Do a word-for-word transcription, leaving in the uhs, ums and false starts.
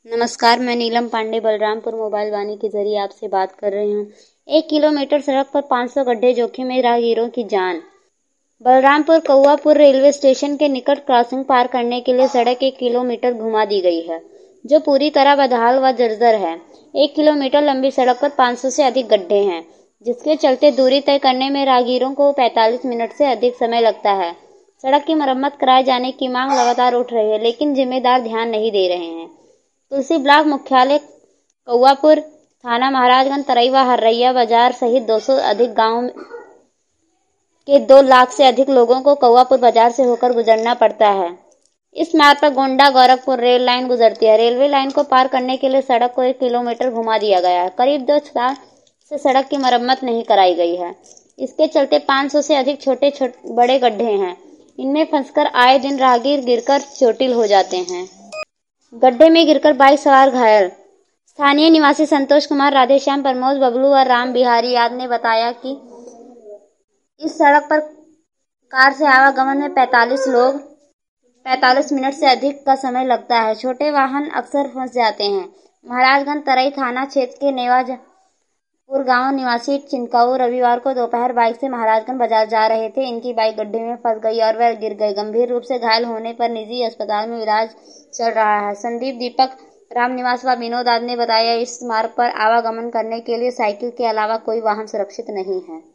नमस्कार, मैं नीलम पांडे बलरामपुर मोबाइल वाणी के जरिए आपसे बात कर रही हूँ। एक किलोमीटर सड़क पर पाँच सौ गड्ढे, जोखिम में राहगीरों की जान। बलरामपुर कौवापुर रेलवे स्टेशन के निकट क्रॉसिंग पार करने के लिए सड़क एक किलोमीटर घुमा दी गई है, जो पूरी तरह बदहाल व जर्जर है। एक किलोमीटर लंबी सड़क पर पाँच सौ से अधिक गड्ढे हैं, जिसके चलते दूरी तय करने में राहगीरों को पैंतालीस मिनट से अधिक समय लगता है। सड़क की मरम्मत कराए जाने की मांग लगातार उठ रही है, लेकिन जिम्मेदार ध्यान नहीं दे रहे हैं। तुलसी ब्लॉक मुख्यालय कौवापुर, थाना महाराजगंज, तरई व हर्रैया बाजार सहित दो सौ अधिक गांव के दो लाख से अधिक लोगों को कौवापुर बाजार से होकर गुजरना पड़ता है। इस मार्ग पर गोंडा गोरखपुर रेल लाइन गुजरती है। रेलवे लाइन को पार करने के लिए सड़क को एक किलोमीटर घुमा दिया गया है। करीब दो साल से सड़क की मरम्मत नहीं कराई गई है। इसके चलते पाँच सौ से अधिक छोटे छोटे बड़े गड्ढे हैं। इनमें फंसकर आए दिन राहगीर गिरकर चोटिल हो जाते हैं। गड्ढे में गिरकर बाइक सवार घायल। स्थानीय निवासी संतोष कुमार, राधेश्याम, प्रमोद, बबलू और राम बिहारी याद ने बताया कि इस सड़क पर कार से आवागमन में पैंतालीस लोग पैंतालीस मिनट से अधिक का समय लगता है। छोटे वाहन अक्सर फंस जाते हैं। महाराजगंज तरई थाना क्षेत्र के नेवाजपुर गांव निवासी चिनकाऊ रविवार को दोपहर बाइक से महाराजगंज बाजार जा रहे थे। इनकी बाइक गड्ढे में फंस गई और वह गिर गए। गंभीर रूप से घायल होने पर निजी अस्पताल में इलाज चल रहा है। संदीप, दीपक, रामनिवास व विनोद आदि ने बताया, इस मार्ग पर आवागमन करने के लिए साइकिल के अलावा कोई वाहन सुरक्षित नहीं है।